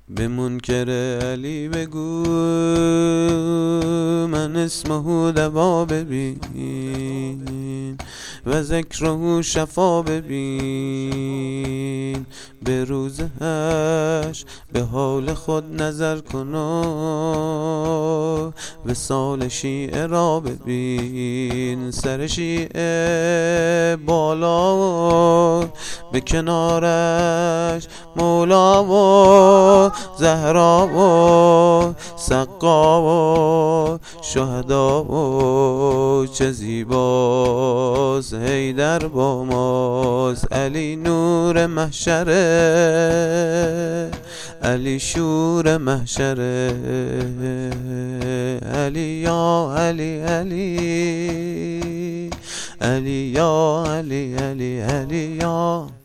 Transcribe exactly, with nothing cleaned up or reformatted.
به منکر علی بگو من اسمه دوا ببین و ذکره شفا ببین. به روز حشر به حال خود نظر کن و وصال شیعه را ببین. سر شیعه بالا و به کنارش مولا و زهرا و سقا و شهدا و چه زیباست حیدر با ماست. علی نور محشره، علی شور محشره، علی یا علی علی علی یا علی علی علی یا